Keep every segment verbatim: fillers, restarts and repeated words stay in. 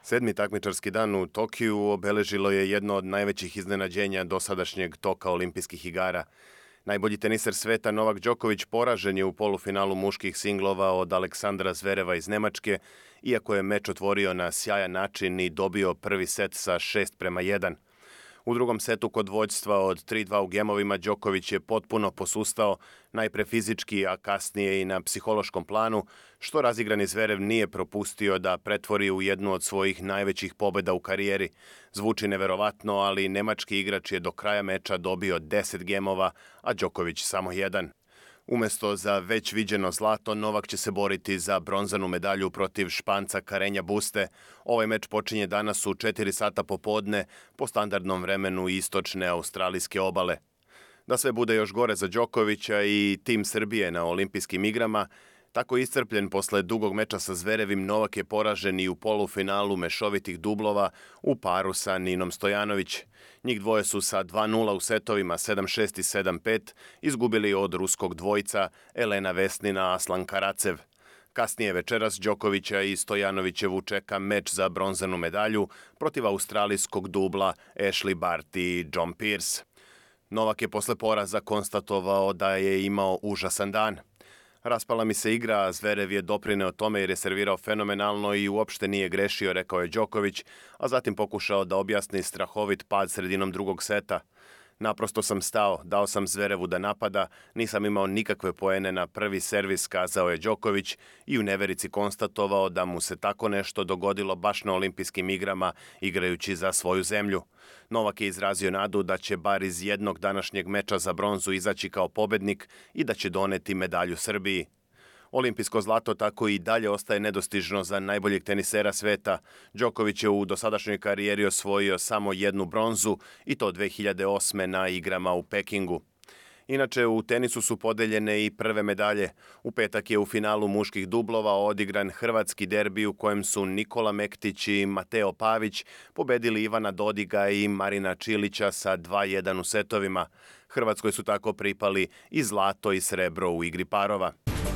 Sedmi takmičarski dan u Tokiju obeležilo je jedno od najvećih iznenađenja dosadašnjeg toka olimpijskih igara. Najbolji teniser sveta Novak Đoković poražen je u polufinalu muških singlova od Aleksandra Zvereva iz Nemačke, iako je meč otvorio na sjajan način i dobio prvi set sa šest prema jedan. U drugom setu kod vođstva od tri dva u gemovima Đoković je potpuno posustao, najpre fizički, a kasnije i na psihološkom planu, što razigrani Zverev nije propustio da pretvori u jednu od svojih najvećih pobeda u karijeri. Zvuči neverovatno, ali nemački igrač je do kraja meča dobio deset gemova, a Đoković samo jedan. Umesto za već viđeno zlato, Novak će se boriti za bronzanu medalju protiv Španca Karenja Buste. Ovaj meč počinje danas u četiri sata popodne po standardnom vremenu istočne australijske obale. Da sve bude još gore za Đokovića i tim Srbije na olimpijskim igrama, tako iscrpljen posle dugog meča sa Zverevim, Novak je poražen i u polufinalu mešovitih dublova u paru sa Ninom Stojanović. Njih dvoje su sa dva nula u setovima sedam šest i sedam pet izgubili od ruskog dvojca Elena Vesnina Aslan Karacev. Kasnije večeras Đokovića i Stojanovićevu čeka meč za bronzanu medalju protiv australijskog dubla Ashley Barty i John Pearce. Novak je posle poraza konstatovao da je imao užasan dan. Raspala mi se igra, a Zverev je doprineo tome jer je servirao fenomenalno i uopšte nije grešio, rekao je Đoković, a zatim pokušao da objasni strahovit pad sredinom drugog seta. Naprosto sam stao, dao sam Zverevu da napada, nisam imao nikakve poene na prvi servis, kazao je Đoković i u neverici konstatovao da mu se tako nešto dogodilo baš na olimpijskim igrama igrajući za svoju zemlju. Novak je izrazio nadu da će bar iz jednog današnjeg meča za bronzu izaći kao pobednik i da će doneti medalju Srbiji. Olimpijsko zlato tako i dalje ostaje nedostižno za najboljeg tenisera sveta. Đoković je u dosadašnjoj karijeri osvojio samo jednu bronzu i to dve hiljade osme na igrama u Pekingu. Inače, u tenisu su podeljene i prve medalje. U petak je u finalu muških dublova odigran hrvatski derbi u kojem su Nikola Mektić i Mateo Pavić pobedili Ivana Dodiga i Marina Čilića sa dva jedan u setovima. Hrvatskoj su tako pripali i zlato i srebro u igri parova.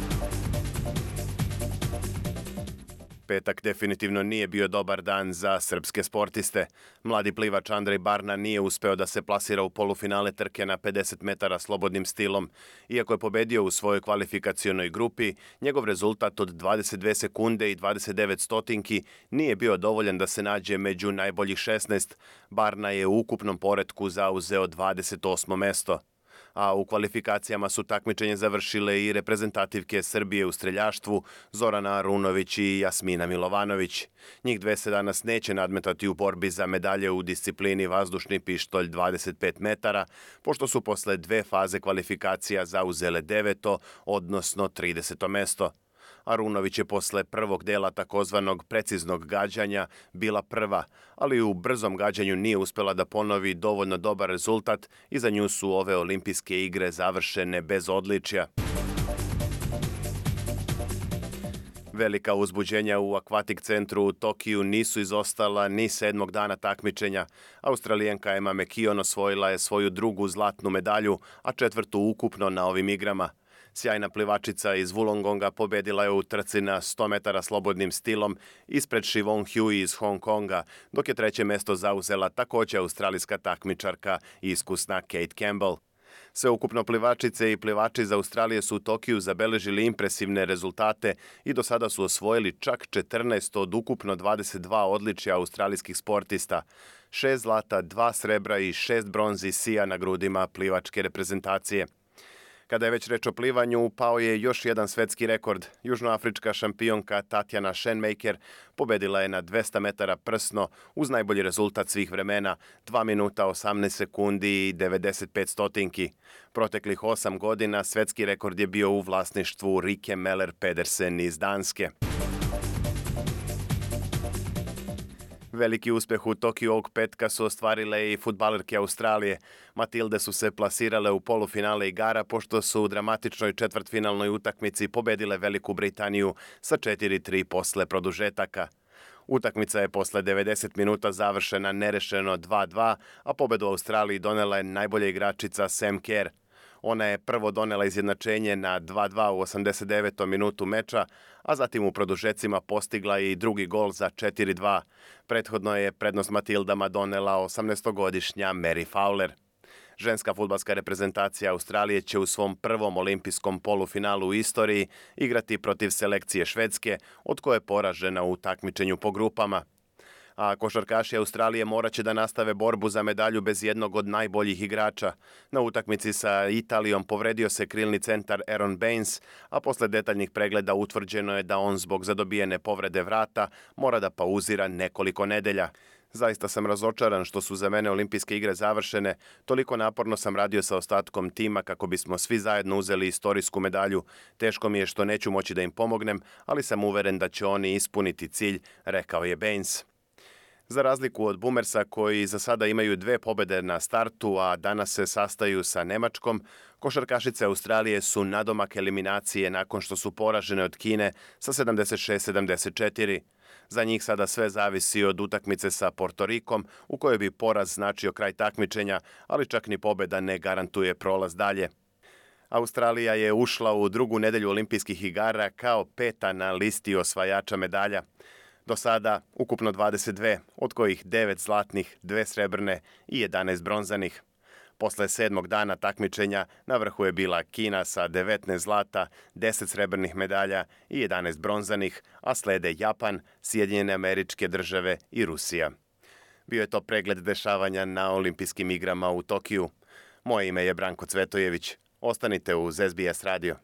Petak definitivno nije bio dobar dan za srpske sportiste. Mladi plivač Andrej Barna nije uspeo da se plasira u polufinale trke na pedeset metara slobodnim stilom. Iako je pobedio u svojoj kvalifikacionoj grupi, njegov rezultat od dvadeset dve sekunde i dvadeset devet stotinki nije bio dovoljan da se nađe među najboljih šesnaest. Barna je u ukupnom poretku zauzeo dvadeset osmo mesto. A u kvalifikacijama su takmičenje završile i reprezentativke Srbije u streljaštvu Zorana Arunović i Jasmina Milovanović. Njih dve se danas neće nadmetati u borbi za medalje u disciplini vazdušni pištolj dvadeset pet metara, pošto su posle dve faze kvalifikacija zauzele deveto, odnosno trideseto mesto. Arunović je posle prvog dela takozvanog preciznog gađanja bila prva, ali u brzom gađanju nije uspela da ponovi dovoljno dobar rezultat i za nju su ove olimpijske igre završene bez odličja. Velika uzbuđenja u akvatik centru u Tokiju nisu izostala ni sedmog dana takmičenja. Australijenka Emma McKeon osvojila je svoju drugu zlatnu medalju, a četvrtu ukupno na ovim igrama. Sjajna plivačica iz Wollongonga pobedila je u trci na sto metara slobodnim stilom ispred Siwon Hui iz Hong Konga, dok je treće mesto zauzela takođe australijska takmičarka i iskusna Kate Campbell. Sveukupno plivačice i plivači iz Australije su u Tokiju zabeležili impresivne rezultate i do sada su osvojili čak četrnaest od ukupno dvadeset dva odličja australijskih sportista. Šest zlata, dva srebra i šest bronzi sija na grudima plivačke reprezentacije. Kada je već reč o plivanju, pao je još jedan svetski rekord. Južnoafrička šampionka Tatjana Schoenmaker pobedila je na dvesta metara prsno uz najbolji rezultat svih vremena, dva minuta osamnaest sekundi i devedeset pet stotinki. Proteklih osam godina svetski rekord je bio u vlasništvu Rike Meller Pedersen iz Danske. Veliki uspeh u Tokiju ovog petka su ostvarile i fudbalerke Australije. Matilde su se plasirale u polufinale igara pošto su u dramatičnoj četvrtfinalnoj utakmici pobedile Veliku Britaniju sa četiri tri posle produžetaka. Utakmica je posle devedeset minuta završena nerešeno dva dva, a pobedu Australiji donela je najbolja igračica Sam Kerr. Ona je prvo donela izjednačenje na dva dva u osamdeset devetom minutu meča, a zatim u produžecima postigla i drugi gol za četiri dva. Prethodno je prednost Matildama donela osamnaestogodišnja Mary Fowler. Ženska fudbalska reprezentacija Australije će u svom prvom olimpijskom polufinalu u istoriji igrati protiv selekcije Švedske, od koje je poražena u takmičenju po grupama. A košarkaši Australije morat će da nastave borbu za medalju bez jednog od najboljih igrača. Na utakmici sa Italijom povredio se krilni centar Aaron Baines, a posle detaljnih pregleda utvrđeno je da on zbog zadobijene povrede vrata mora da pauzira nekoliko nedelja. Zaista sam razočaran što su za mene olimpijske igre završene, toliko naporno sam radio sa ostatkom tima kako bismo svi zajedno uzeli istorijsku medalju. Teško mi je što neću moći da im pomognem, ali sam uveren da će oni ispuniti cilj, rekao je Baines. Za razliku od Boomersa koji za sada imaju dve pobede na startu, a danas se sastaju sa Nemačkom, košarkašice Australije su nadomak eliminacije nakon što su poražene od Kine sa sedamdeset šest sedamdeset četiri. Za njih sada sve zavisi od utakmice sa Portorikom, u kojoj bi poraz značio kraj takmičenja, ali čak ni pobeda ne garantuje prolaz dalje. Australija je ušla u drugu nedelju olimpijskih igara kao peta na listi osvajača medalja. Do sada ukupno dvadeset dve, od kojih devet zlatnih, dve srebrne i jedanaest bronzanih. Posle sedmog dana takmičenja na vrhu je bila Kina sa devetnaest zlata, deset srebrnih medalja i jedanaest bronzanih, a slede Japan, Sjedinjene Američke Države i Rusija. Bio je to pregled dešavanja na olimpijskim igrama u Tokiju. Moje ime je Branko Cvetojević. Ostanite uz S B S radio.